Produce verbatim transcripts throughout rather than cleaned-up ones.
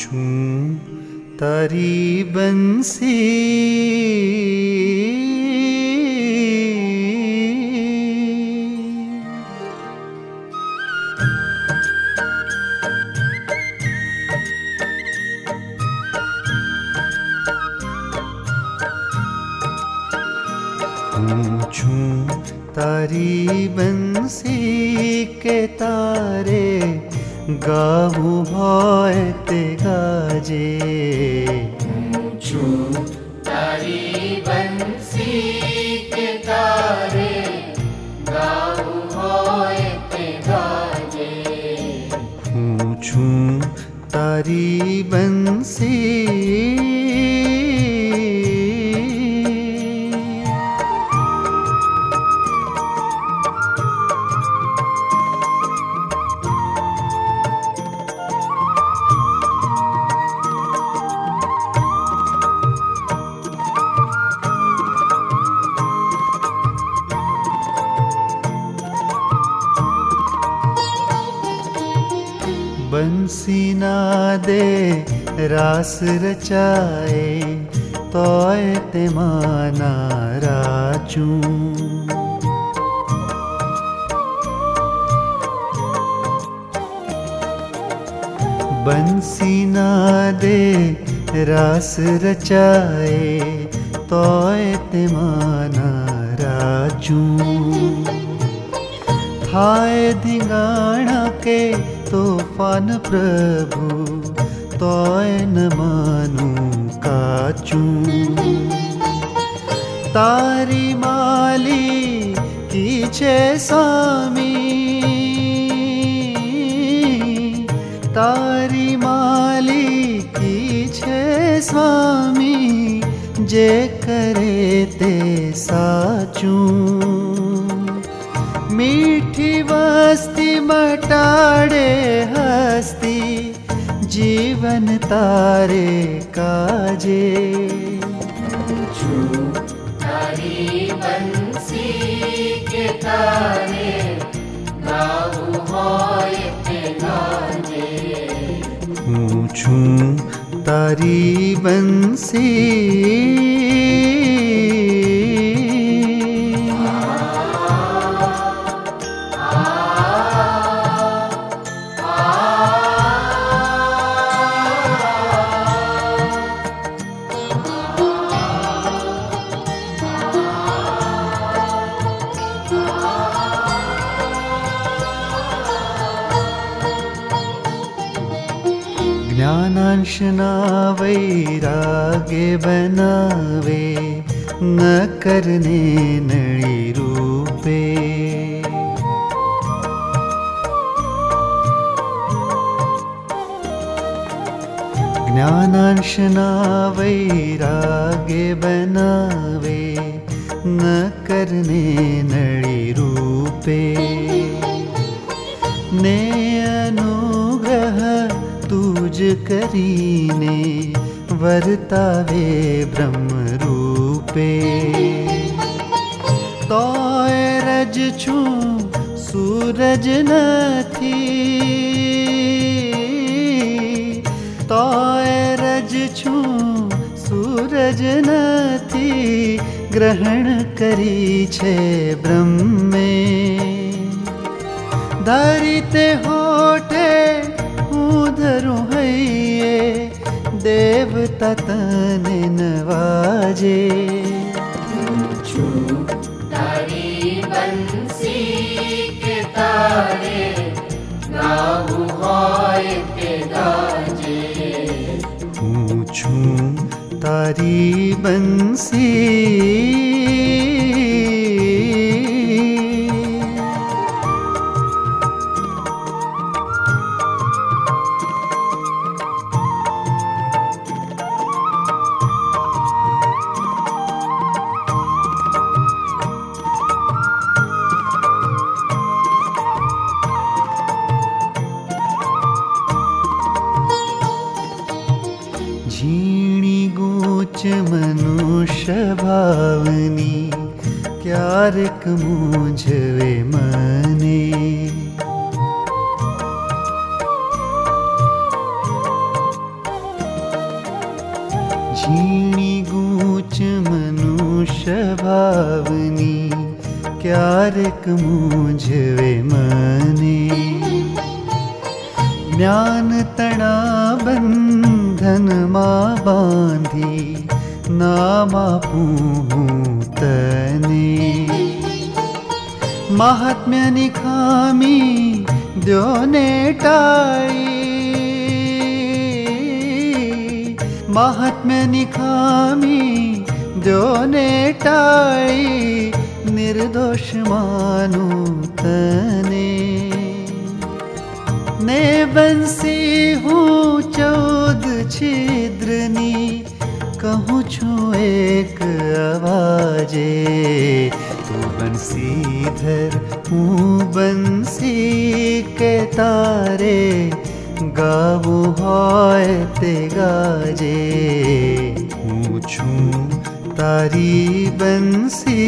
पूछूं तारी बंसी पूछूं तारी बंसी के तारे गाऊं भोय ते गाजे। पूछूं तारी बंसी के तारे गाऊं भोय ते गाजे। पूछूं तारी बंसी बंसी ना दे रास रचाए तोय ते माना राचूं। बंसी ना दे रास रचाए तोय ते माना राचूं। हाय धिंगाणा के तूफान प्रभु तोय न मानूं काचूं। तारी माली कीछे स्वामी, तारी माली कीछे स्वामी जे करे ते साचूं। मीठी वस्ती मटाड़े हस्ती जीवन तारे काजे। पूछूं तारी बंसी के तारे गाऊं भोय ते गाजे। पूछूं तारी बंसी ज्ञानांशना वैराग्य बनावे न करने नड़ी रूपे। ज्ञानांशना वैराग्य बनावे न करने नड़ी रूपे। ने अनुग्रह तुझ करीने वर्तावे ब्रह्म रूपे। तोय रज छूं सूरज नथी, तोय रज छूं सूरज नथी ग्रहण करी छे ब्रह्मे। धरिते होठे धरूं हैये देवता तने नवाजे। पूछूं तारी बंसी के तारे गाऊं भोय ते गाजे। पूछूं तारी बंसी मनुष्य भावनी क्यारेक मूंझवे मने। भावनी क्यारेक मूंझवे मने म्यान तणा बंधन मा बांधी नामा तने महात्म्य निखामी द्योने टाई महात्म्य निखामी द्योने टाई निर्दोष मानु तने ने बंसी हूँ चौद छिद्रनी कहूँ छू एक आवाजे तू बंसीधर हूँ बंसी के तारे गावू होय ते गाजे पूछू तारी बंसी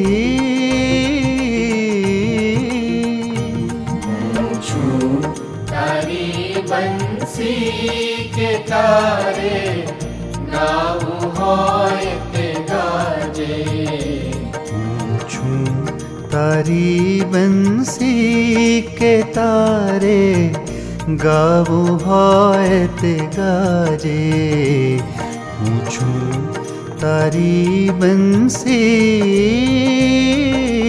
पूछू तारी बंसी के तारे गावू होय ते गाजे पूछू तारी बंसी के तारे गावू होय ते गाजे पूछू तारी बंसी।